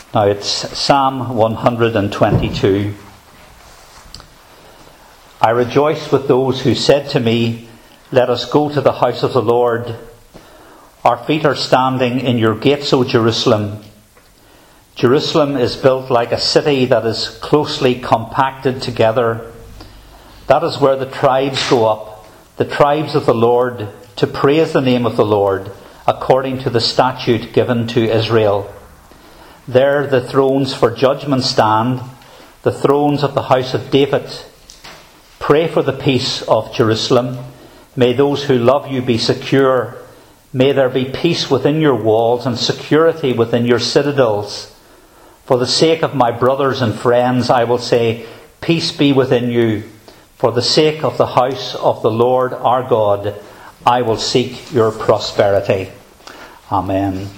Now it's Psalm 122. I rejoice with those who said to me, "Let us go to the house of the Lord." Our feet are standing in your gates, O Jerusalem. Jerusalem is built like a city that is closely compacted together. That is where the tribes go up, the tribes of the Lord, to praise the name of the Lord, according to the statute given to Israel. There the thrones for judgment stand, the thrones of the house of David. Pray for the peace of Jerusalem. May those who love you be secure. May there be peace within your walls and security within your citadels. For the sake of my brothers and friends, I will say, peace be within you. For the sake of the house of the Lord our God, I will seek your prosperity. Amen.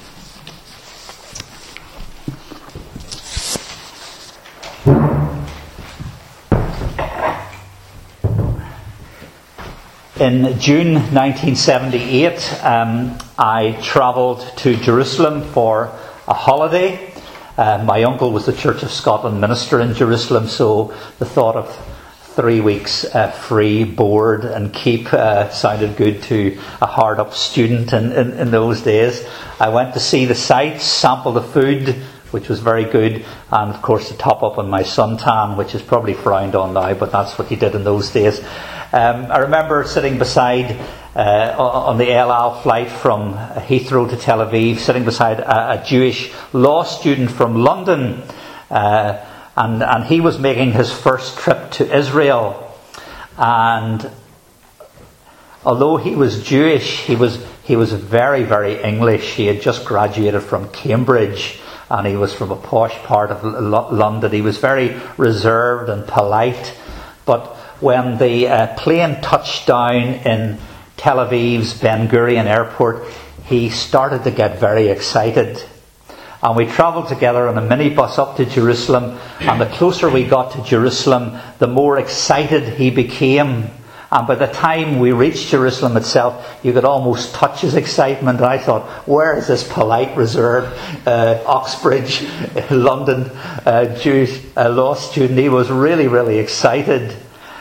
In June 1978, I travelled to Jerusalem for a holiday. My uncle was the Church of Scotland minister in Jerusalem, so the thought of 3 weeks free, board and keep sounded good to a hard-up student in those days. I went to see the sights, sample the food, which was very good, and of course to top up on my suntan, which is probably frowned on now, but that's what you did in those days. I remember sitting beside, on the El Al flight from Heathrow to Tel Aviv, sitting beside a Jewish law student from London, and he was making his first trip to Israel. And although he was Jewish, he was very, very English. He had just graduated from Cambridge, and he was from a posh part of London. He was very reserved and polite, but when the plane touched down in Tel Aviv's Ben Gurion airport, he started to get very excited. And we travelled together on a minibus up to Jerusalem, and the closer we got to Jerusalem, the more excited he became. And by the time we reached Jerusalem itself, you could almost touch his excitement. And I thought, where is this polite, reserved Oxbridge, London Jewish law student? He was really, really excited.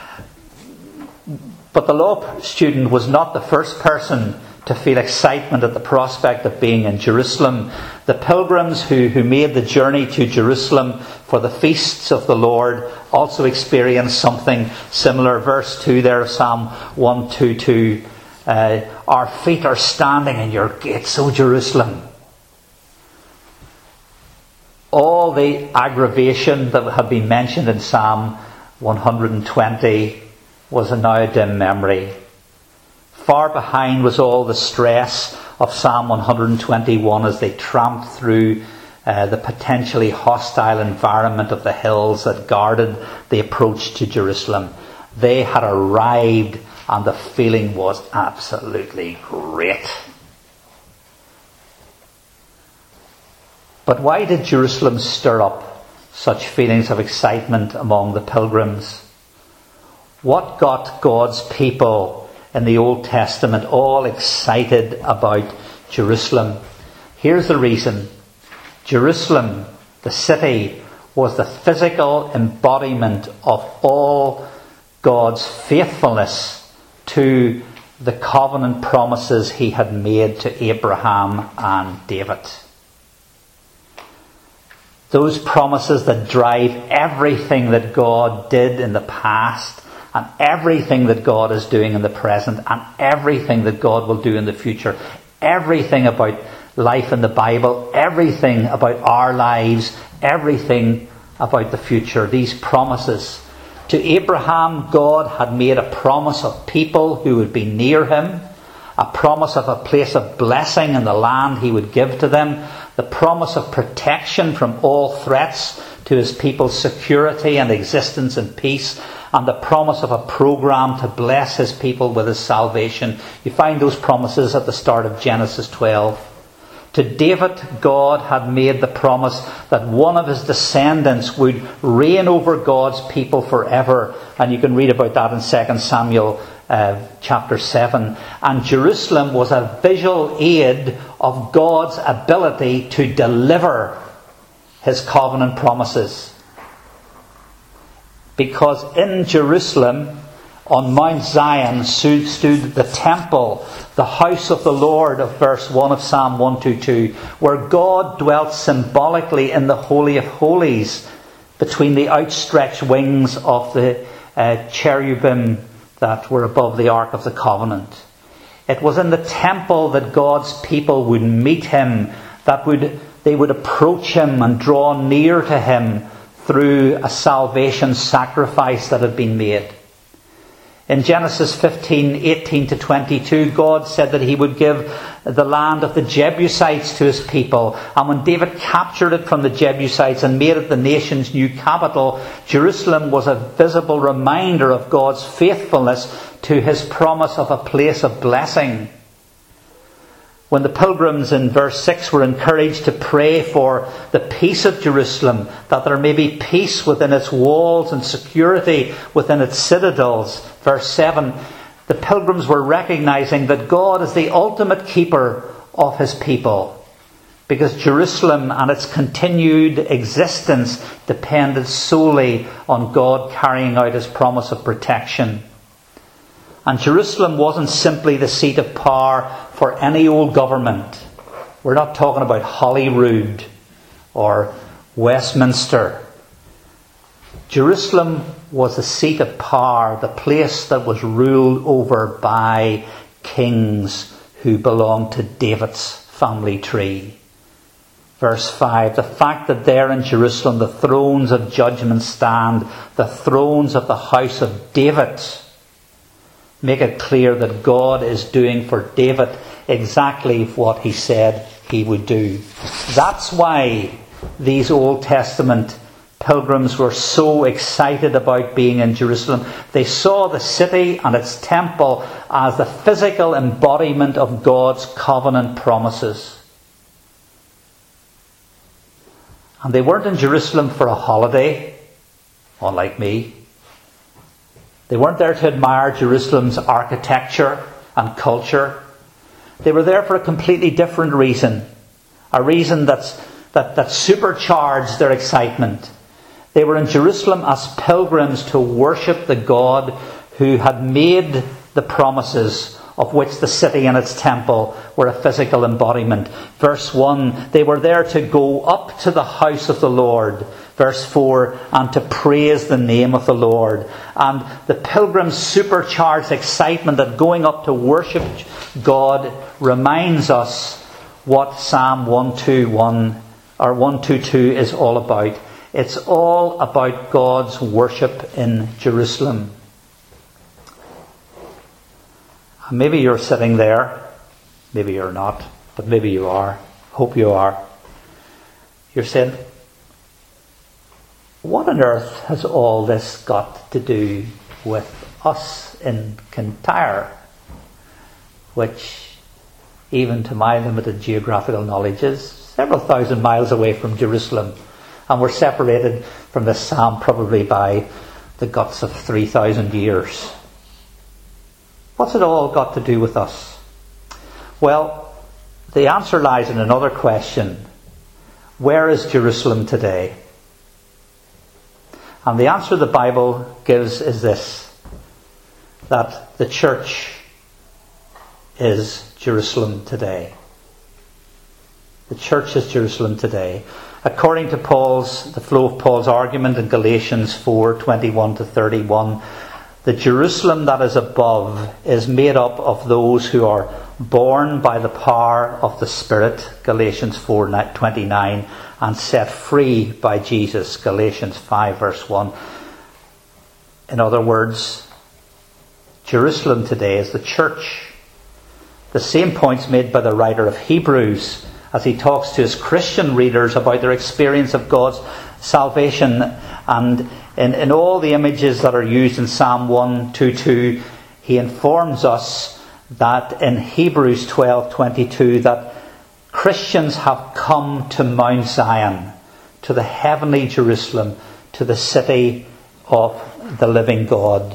But the law student was not the first person to feel excitement at the prospect of being in Jerusalem. The pilgrims who made the journey to Jerusalem for the feasts of the Lord also experienced something similar. Verse 2 there of Psalm 122. Our feet are standing in your gates, O Jerusalem. All the aggravation that had been mentioned in Psalm 120 was now a dim memory. Far behind was all the stress of Psalm 121 as they tramped through the potentially hostile environment of the hills that guarded the approach to Jerusalem. They had arrived and the feeling was absolutely great. But why did Jerusalem stir up such feelings of excitement among the pilgrims? What got God's people in the Old Testament all excited about Jerusalem? Here's the reason. Jerusalem, the city, was the physical embodiment of all God's faithfulness to the covenant promises he had made to Abraham and David. Those promises that drive everything that God did in the past, and everything that God is doing in the present, and everything that God will do in the future. Everything about life in the Bible, everything about our lives, everything about the future. These promises. To Abraham, God had made a promise of people who would be near him, a promise of a place of blessing in the land he would give to them, the promise of protection from all threats to his people's security and existence and peace, and the promise of a program to bless his people with his salvation. You find those promises at the start of Genesis 12. To David, God had made the promise that one of his descendants would reign over God's people forever. And you can read about that in 2 Samuel chapter 7. And Jerusalem was a visual aid of God's ability to deliver his covenant promises. Because in Jerusalem, on Mount Zion, stood the temple, the house of the Lord of verse 1 of Psalm 122, where God dwelt symbolically in the Holy of Holies between the outstretched wings of the cherubim that were above the Ark of the Covenant. It was in the temple that God's people would meet him, they would approach him and draw near to him through a salvation sacrifice that had been made. In Genesis 15:18-22, God said that he would give the land of the Jebusites to his people. And when David captured it from the Jebusites and made it the nation's new capital, Jerusalem was a visible reminder of God's faithfulness to his promise of a place of blessing. When the pilgrims in verse 6 were encouraged to pray for the peace of Jerusalem, that there may be peace within its walls and security within its citadels, verse 7, the pilgrims were recognizing that God is the ultimate keeper of his people, because Jerusalem and its continued existence depended solely on God carrying out his promise of protection. And Jerusalem wasn't simply the seat of power for any old government. We're not talking about Holyrood or Westminster. Jerusalem was the seat of power, the place that was ruled over by kings who belonged to David's family tree. Verse 5, the fact that there in Jerusalem the thrones of judgment stand, the thrones of the house of David, make it clear that God is doing for David exactly what he said he would do. That's why these Old Testament pilgrims were so excited about being in Jerusalem. They saw the city and its temple as the physical embodiment of God's covenant promises. And they weren't in Jerusalem for a holiday, unlike me. They weren't there to admire Jerusalem's architecture and culture. They were there for a completely different reason. A reason that supercharged their excitement. They were in Jerusalem as pilgrims to worship the God who had made the promises of which the city and its temple were a physical embodiment. Verse 1, they were there to go up to the house of the Lord. Verse 4, and to praise the name of the Lord. And the pilgrims' supercharged excitement at going up to worship God reminds us what Psalm 121 or 122 is all about. It's all about God's worship in Jerusalem. And maybe you're sitting there, maybe you're not, but maybe you are. Hope you are. You're saying, what on earth has all this got to do with us in Kintyre? Which, even to my limited geographical knowledge, is several thousand miles away from Jerusalem. And we're separated from this psalm probably by the guts of 3,000 years. What's it all got to do with us? Well, the answer lies in another question. Where is Jerusalem today? And the answer the Bible gives is this: that the church is Jerusalem today. The church is Jerusalem today. According to the flow of Paul's argument in Galatians 4:21-31, the Jerusalem that is above is made up of those who are born by the power of the Spirit, Galatians 4:29, and set free by Jesus, Galatians 5 verse 1. In other words, Jerusalem today is the church. The same points made by the writer of Hebrews as he talks to his Christian readers about their experience of God's salvation. And in all the images that are used in Psalm 122, he informs us that in Hebrews 12:22 that Christians have come to Mount Zion, to the heavenly Jerusalem, to the city of the living God.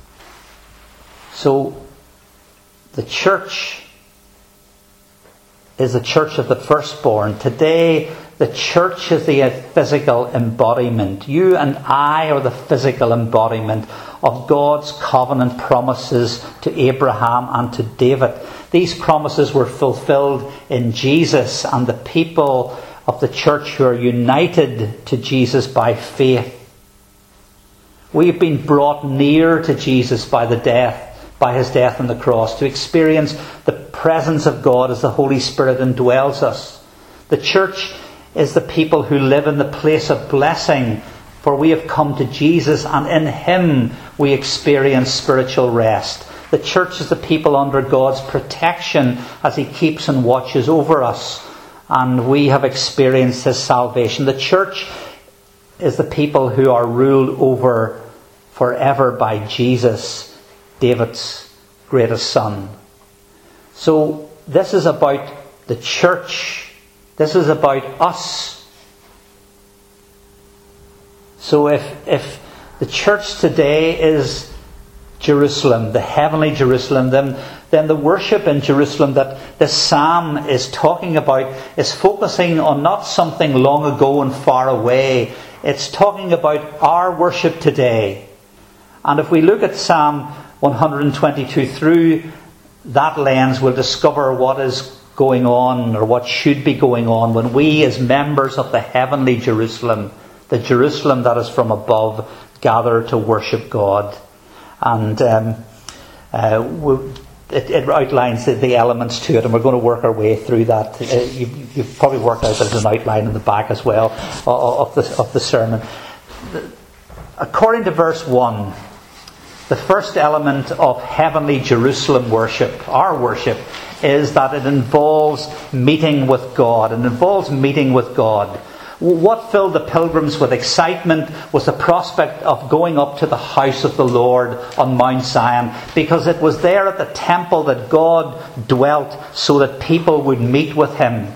So the church is the church of the firstborn. Today, the church is the physical embodiment. You and I are the physical embodiment of God's covenant promises to Abraham and to David. These promises were fulfilled in Jesus, and the people of the church who are united to Jesus by faith. We've been brought near to Jesus by his death on the cross, to experience the presence of God as the Holy Spirit indwells us. The church is the people who live in the place of blessing, for we have come to Jesus, and in him we experience spiritual rest. The church is the people under God's protection as he keeps and watches over us, and we have experienced his salvation. The church is the people who are ruled over forever by Jesus, David's greatest son. So this is about the church. This is about us. So if the church today is Jerusalem, the heavenly Jerusalem, then the worship in Jerusalem that this psalm is talking about is focusing on not something long ago and far away. It's talking about our worship today. And if we look at Psalm 122 through that lens, we'll discover what is going on, or what should be going on, when we as members of the heavenly Jerusalem, the Jerusalem that is from above, gather to worship God. And it outlines the elements to it, and we're going to work our way through that. You've probably worked out there's an outline in the back as well of the sermon. According to verse 1, the first element of heavenly Jerusalem worship, our worship, is that it involves meeting with God. It involves meeting with God. What filled the pilgrims with excitement was the prospect of going up to the house of the Lord on Mount Zion, because it was there at the temple that God dwelt so that people would meet with him.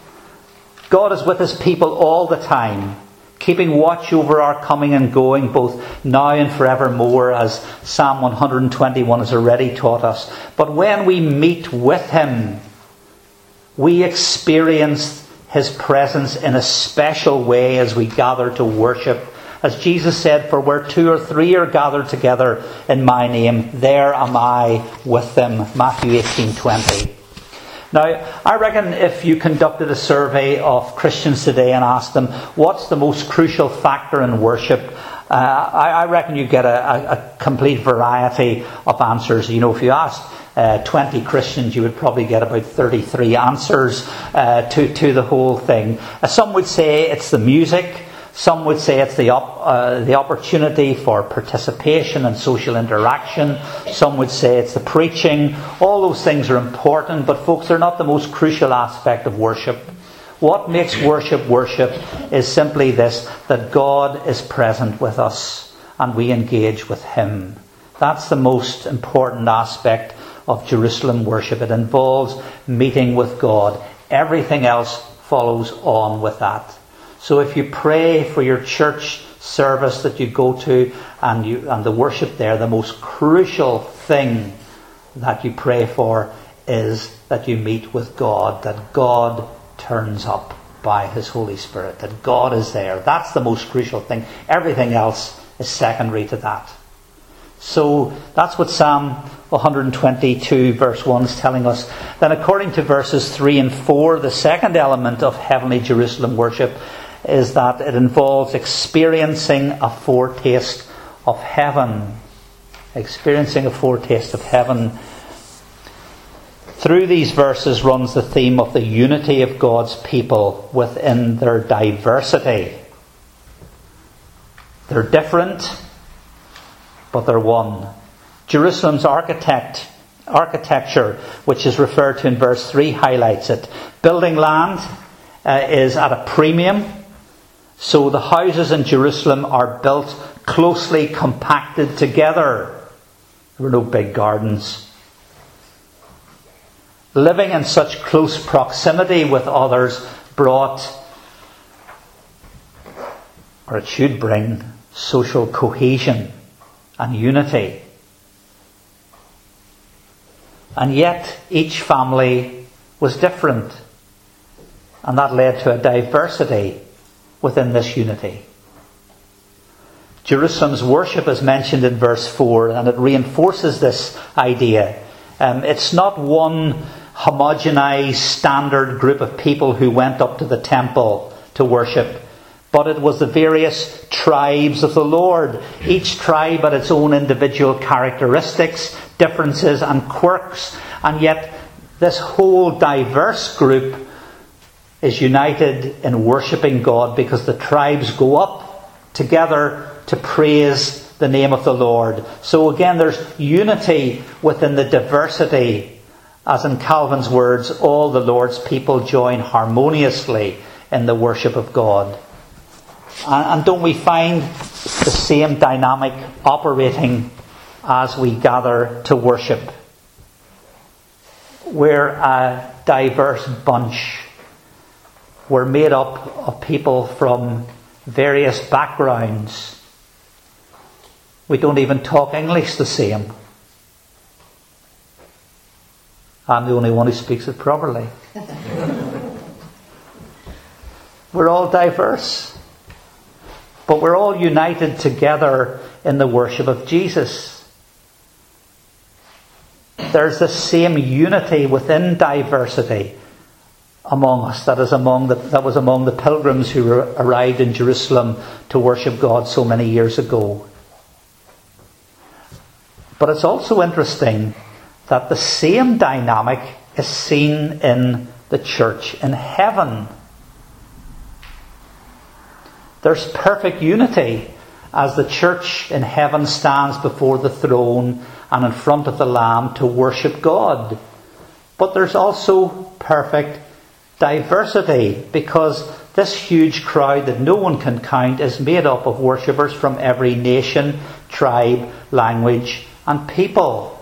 God is with his people all the time, keeping watch over our coming and going, both now and forevermore, as Psalm 121 has already taught us. But when we meet with him, we experience his presence in a special way as we gather to worship. As Jesus said, "For where 2 or 3 are gathered together in my name, there am I with them." Matthew 18:20. Now, I reckon if you conducted a survey of Christians today and asked them, what's the most crucial factor in worship? I reckon you get a complete variety of answers. You know, if you asked 20 Christians, you would probably get about 33 answers to the whole thing. Some would say it's the music. Some would say it's the opportunity for participation and social interaction. Some would say it's the preaching. All those things are important, but folks, they're not the most crucial aspect of worship. What makes worship worship is simply this, that God is present with us and we engage with him. That's the most important aspect of Jerusalem worship. It involves meeting with God. Everything else follows on with that. So if you pray for your church service that you go to and the worship there, the most crucial thing that you pray for is that you meet with God, that God turns up by his Holy Spirit, that God is there. That's the most crucial thing. Everything else is secondary to that. So that's what Psalm 122 verse 1 is telling us. Then according to verses 3 and 4, the second element of heavenly Jerusalem worship is that it involves experiencing a foretaste of heaven. Experiencing a foretaste of heaven. Through these verses runs the theme of the unity of God's people within their diversity. They're different, but they're one. Jerusalem's architecture, which is referred to in verse 3, highlights it. Building land is at a premium. So the houses in Jerusalem are built closely compacted together. There were no big gardens. Living in such close proximity with others it should bring, social cohesion and unity. And yet each family was different. And that led to a diversity within this unity. Jerusalem's worship is mentioned in verse 4, and it reinforces this idea. It's not one homogenized standard group of people who went up to the temple to worship, but it was the various tribes of the Lord. Each tribe had its own individual characteristics, differences and quirks, and yet this whole diverse group is united in worshipping God because the tribes go up together to praise the name of the Lord. So again, there's unity within the diversity. As in Calvin's words, all the Lord's people join harmoniously in the worship of God. And don't we find the same dynamic operating as we gather to worship? We're a diverse bunch. We're made up of people from various backgrounds. We don't even talk English the same. I'm the only one who speaks it properly. We're all diverse. But we're all united together in the worship of Jesus. There's the same unity within diversity among us that was among the pilgrims who arrived in Jerusalem to worship God so many years ago. But it's also interesting that the same dynamic is seen in the church in heaven. There's perfect unity as the church in heaven stands before the throne and in front of the Lamb to worship God. But there's also perfect diversity because this huge crowd that no one can count is made up of worshippers from every nation, tribe, language and people.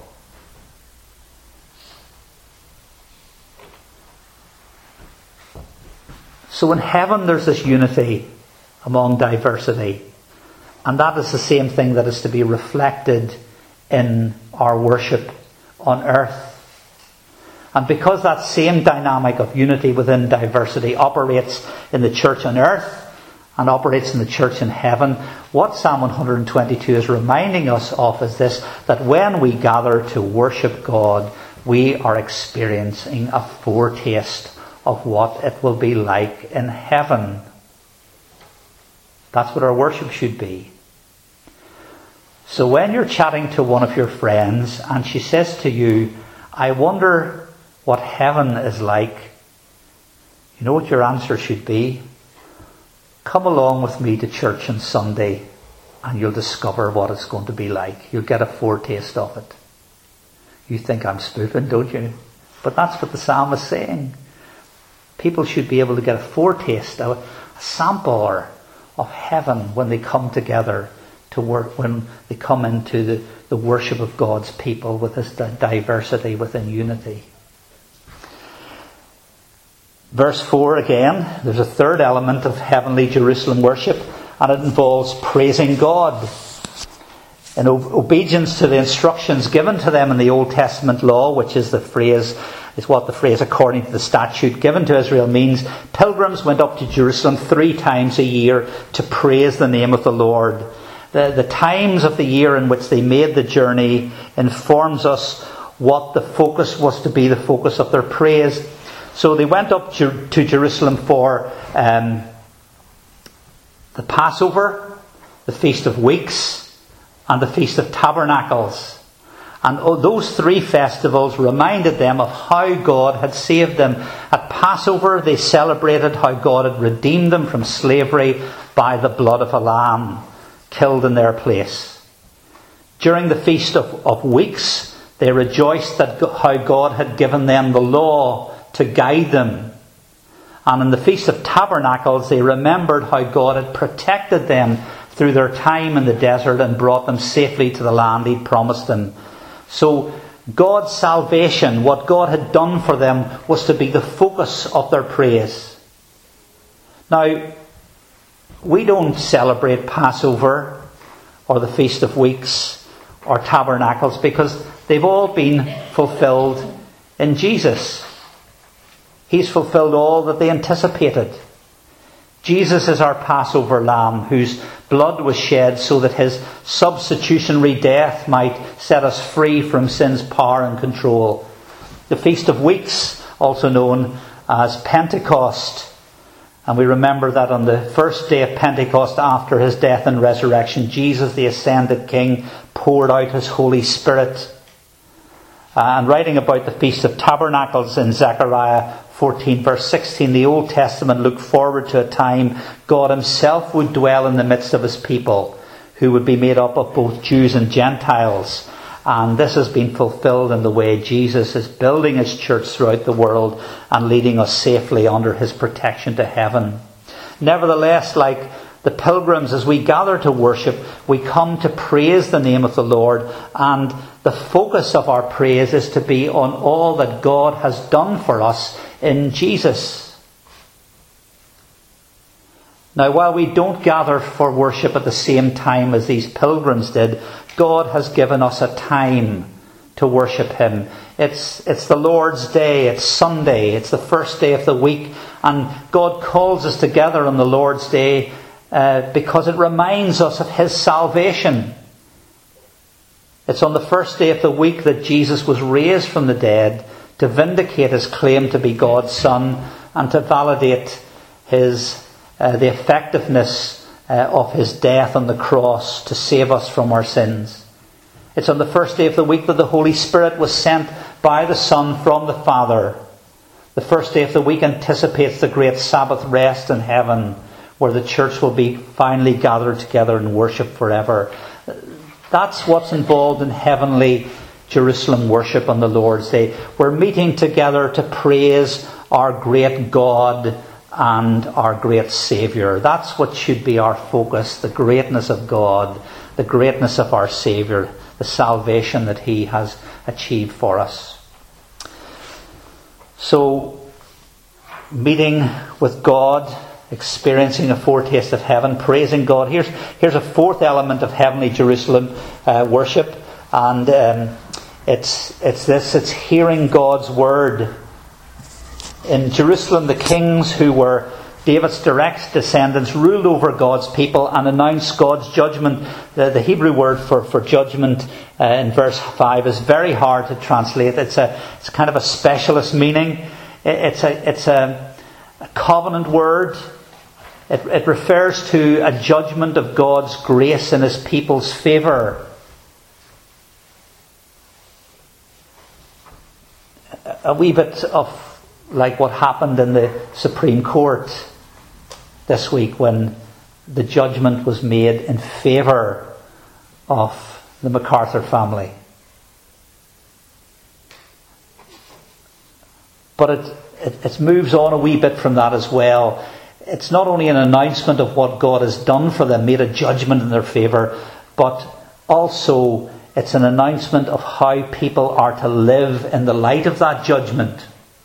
So in heaven there's this unity among diversity. And that is the same thing that is to be reflected in our worship on earth. And because that same dynamic of unity within diversity operates in the church on earth and operates in the church in heaven, what Psalm 122 is reminding us of is this, that when we gather to worship God, we are experiencing a foretaste of what it will be like in heaven. That's what our worship should be. So when you're chatting to one of your friends and she says to you, I wonder what heaven is like, you know what your answer should be? Come along with me to church on Sunday and you'll discover what it's going to be like. You'll get a foretaste of it. You think I'm spoofing, don't you? But that's what the psalm is saying. People should be able to get a foretaste, a sample of heaven when they come together to work, when they come into the worship of God's people with this diversity within unity. Verse 4 again, there's a third element of heavenly Jerusalem worship, and it involves praising God. In obedience to the instructions given to them in the Old Testament law, which is what the phrase according to the statute given to Israel means, pilgrims went up to Jerusalem 3 times a year to praise the name of the Lord. The times of the year in which they made the journey informs us what the focus was to be, the focus of their praise. So they went up to Jerusalem for the Passover, the Feast of Weeks, and the Feast of Tabernacles. And those 3 festivals reminded them of how God had saved them. At Passover, they celebrated how God had redeemed them from slavery by the blood of a lamb killed in their place. During the Feast of Weeks, they rejoiced at how God had given them the law to guide them. And in the Feast of Tabernacles, they remembered how God had protected them through their time in the desert and brought them safely to the land He'd promised them. So God's salvation, what God had done for them, was to be the focus of their praise. Now, we don't celebrate Passover or the Feast of Weeks or Tabernacles because they've all been fulfilled in Jesus. He's fulfilled all that they anticipated. Jesus is our Passover lamb, whose blood was shed so that his substitutionary death might set us free from sin's power and control. The Feast of Weeks, also known as Pentecost. And we remember that on the first day of Pentecost after his death and resurrection, Jesus, the ascended King, poured out his Holy Spirit. And writing about the Feast of Tabernacles in Zechariah 14 verse 16, the Old Testament looked forward to a time God himself would dwell in the midst of his people, who would be made up of both Jews and Gentiles. And this has been fulfilled in the way Jesus is building his church throughout the world and leading us safely under his protection to heaven. Nevertheless, like the pilgrims, as we gather to worship, we come to praise the name of the Lord, and the focus of our praise is to be on all that God has done for us in Jesus. Now, while we don't gather for worship at the same time as these pilgrims did, God has given us a time to worship him. It's the Lord's Day, it's Sunday, it's the first day of the week, and God calls us together on the Lord's Day because it reminds us of his salvation. It's on the first day of the week that Jesus was raised from the dead to vindicate his claim to be God's Son and to validate the effectiveness of his death on the cross to save us from our sins. It's on the first day of the week that the Holy Spirit was sent by the Son from the Father. The first day of the week anticipates the great Sabbath rest in heaven, where the church will be finally gathered together in worship forever. That's what's involved in heavenly Jerusalem worship on the Lord's Day. We're meeting together to praise our great God and our great Saviour. That's what should be our focus, the greatness of God, the greatness of our Saviour, the salvation that he has achieved for us. So, meeting with God, experiencing a foretaste of heaven, praising God. Here's a fourth element of heavenly Jerusalem worship, and it's hearing God's word. In Jerusalem, the kings who were David's direct descendants ruled over God's people and announced God's judgment. The Hebrew word for judgment in verse 5 is very hard to translate. It's kind of a specialist meaning. It's a covenant word. It refers to a judgment of God's grace in his people's favour. A wee bit of like what happened in the Supreme Court this week when the judgment was made in favour of the MacArthur family. But it moves on a wee bit from that as well. It's not only an announcement of what God has done for them, made a judgment in their favour, but also it's an announcement of how people are to live in the light of that judgment.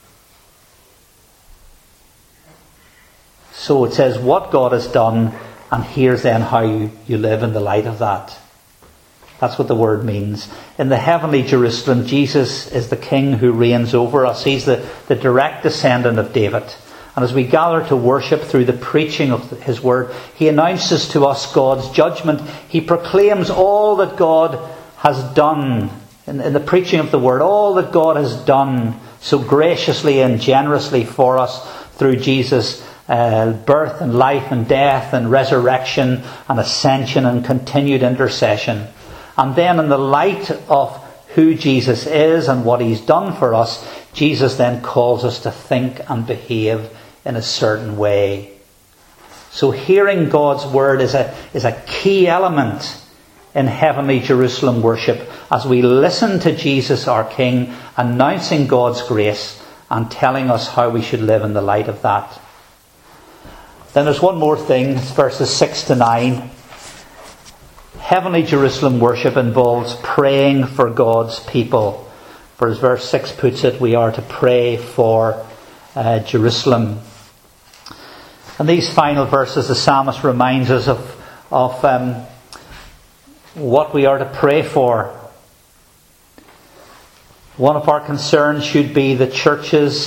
So it says what God has done, and here's then how you live in the light of that. That's what the word means. In the heavenly Jerusalem, Jesus is the King who reigns over us. He's the direct descendant of David. And as we gather to worship through the preaching of his word, he announces to us God's judgment. He proclaims all that God has done in the preaching of the word, all that God has done so graciously and generously for us through Jesus' birth and life and death and resurrection and ascension and continued intercession. And then in the light of who Jesus is and what he's done for us, Jesus then calls us to think and behave in a certain way. So hearing God's word is a key element in heavenly Jerusalem worship as we listen to Jesus our King, announcing God's grace and telling us how we should live in the light of that. Then there's one more thing, verses 6 to 9. Heavenly Jerusalem worship involves praying for God's people. For as verse 6 puts it, we are to pray for Jerusalem. And these final verses, the psalmist reminds us of what we are to pray for. One of our concerns should be the churches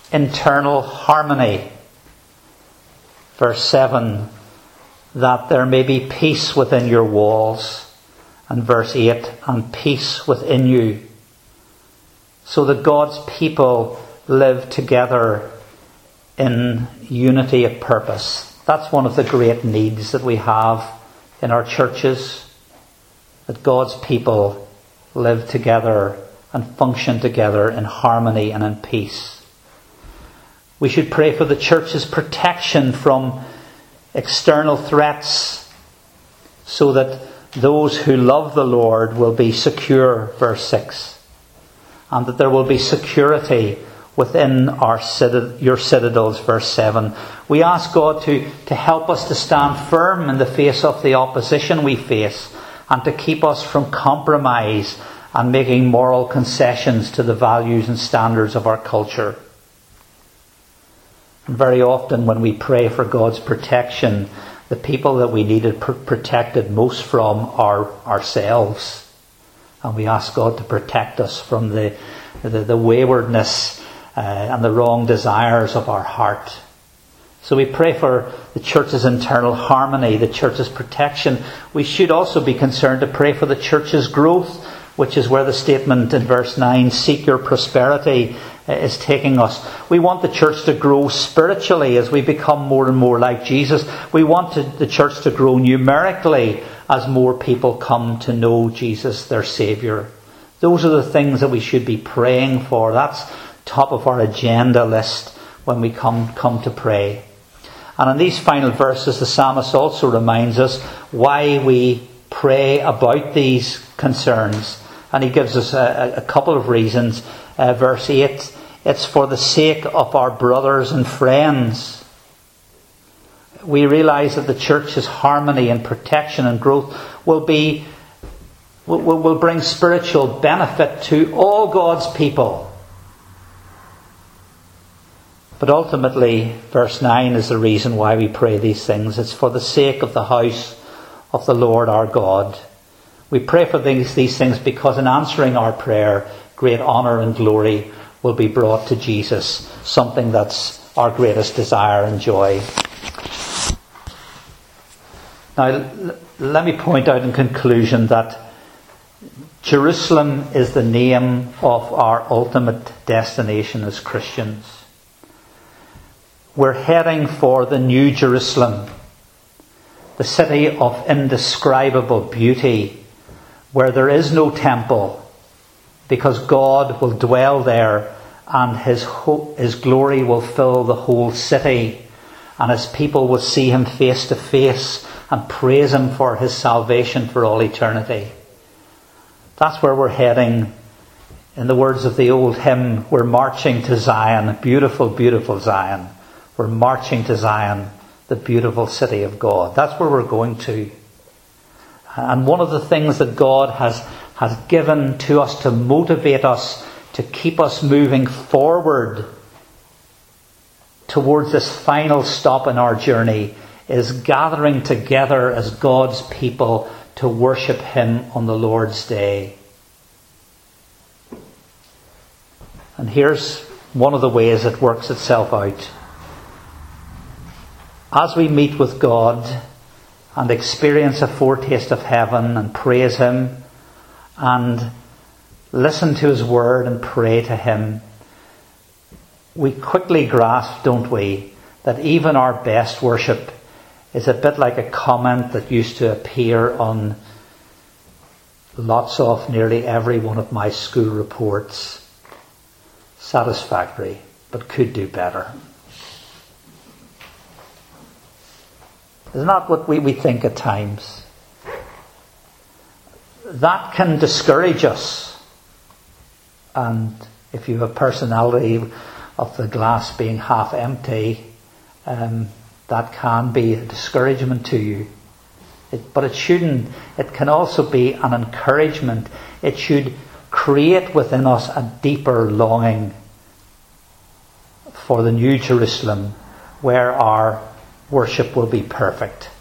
internal harmony. Verse 7, that there may be peace within your walls. And verse 8, and peace within you. So that God's people live together in unity of purpose. That's one of the great needs that we have in our churches. That God's people live together and function together in harmony and in peace. We should pray for the church's protection from external threats so that those who love the Lord will be secure, verse 6, and that there will be security within your citadels, verse 7. We ask God to help us to stand firm in the face of the opposition we face and to keep us from compromise and making moral concessions to the values and standards of our culture. And very often when we pray for God's protection, the people that we needed protected most from are ourselves. And we ask God to protect us from the waywardness and the wrong desires of our heart. So we pray for the church's internal harmony, the church's protection. We should also be concerned to pray for the church's growth, which is where the statement in verse 9, seek your prosperity, is taking us. We want the church to grow spiritually as we become more and more like Jesus. We want the church to grow numerically as more people come to know Jesus, their Saviour. Those are the things that we should be praying for. That's top of our agenda list when we come to pray. And in these final verses, the psalmist also reminds us why we pray about these concerns. And he gives us a couple of reasons. Verse 8, it's for the sake of our brothers and friends. We realise that the church's harmony and protection and growth will bring spiritual benefit to all God's people. But ultimately, verse 9 is the reason why we pray these things. It's for the sake of the house of the Lord our God. We pray for these things because in answering our prayer, great honour and glory will be brought to Jesus, something that's our greatest desire and joy. Now, let me point out in conclusion that Jerusalem is the name of our ultimate destination as Christians. We're heading for the New Jerusalem, the city of indescribable beauty, where there is no temple, because God will dwell there and His glory will fill the whole city, and His people will see Him face to face and praise Him for His salvation for all eternity. That's where we're heading. In the words of the old hymn, we're marching to Zion, beautiful, beautiful Zion. We're marching to Zion, the beautiful city of God. That's where we're going to. And one of the things that God has given to us to motivate us, to keep us moving forward towards this final stop in our journey, is gathering together as God's people to worship Him on the Lord's Day. And here's one of the ways it works itself out. As we meet with God and experience a foretaste of heaven and praise Him and listen to His word and pray to Him, we quickly grasp, don't we, that even our best worship is a bit like a comment that used to appear on lots of nearly every one of my school reports. Satisfactory, but could do better. Isn't that what we think at times? That can discourage us. And if you have a personality of the glass being half empty, that can be a discouragement to you. But it shouldn't. It can also be an encouragement. It should create within us a deeper longing for the New Jerusalem, where our worship will be perfect.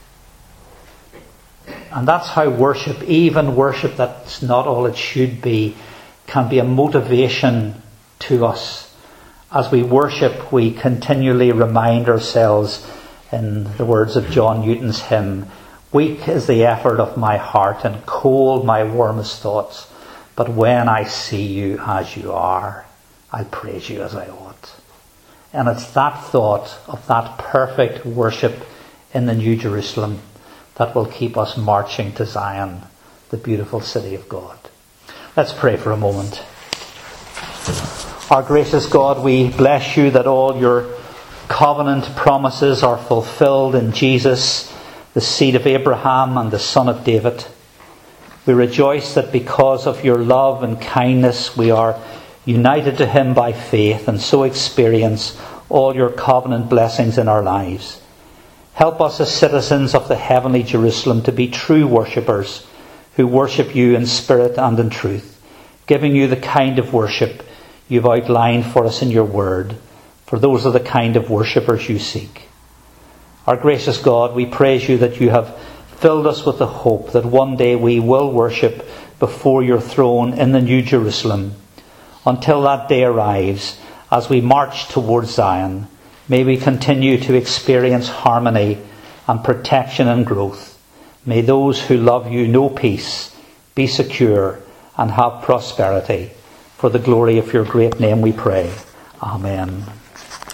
And that's how worship, even worship that's not all it should be, can be a motivation to us As we worship, we continually remind ourselves, in the words of John Newton's hymn, "Weak is the effort of my heart, and cold my warmest thoughts. But when I see you as you are, I'll praise you as I ought." And it's that thought of that perfect worship in the New Jerusalem that will keep us marching to Zion, the beautiful city of God. Let's pray for a moment. Our gracious God, we bless you that all your covenant promises are fulfilled in Jesus, the seed of Abraham and the son of David. We rejoice that because of your love and kindness we are united to him by faith, and so experience all your covenant blessings in our lives. Help us as citizens of the heavenly Jerusalem to be true worshippers who worship you in spirit and in truth, giving you the kind of worship you've outlined for us in your word, for those are the kind of worshippers you seek. Our gracious God, we praise you that you have filled us with the hope that one day we will worship before your throne in the New Jerusalem. Until that day arrives, as we march towards Zion, may we continue to experience harmony and protection and growth. May those who love you know peace, be secure, and have prosperity. For the glory of your great name we pray. Amen.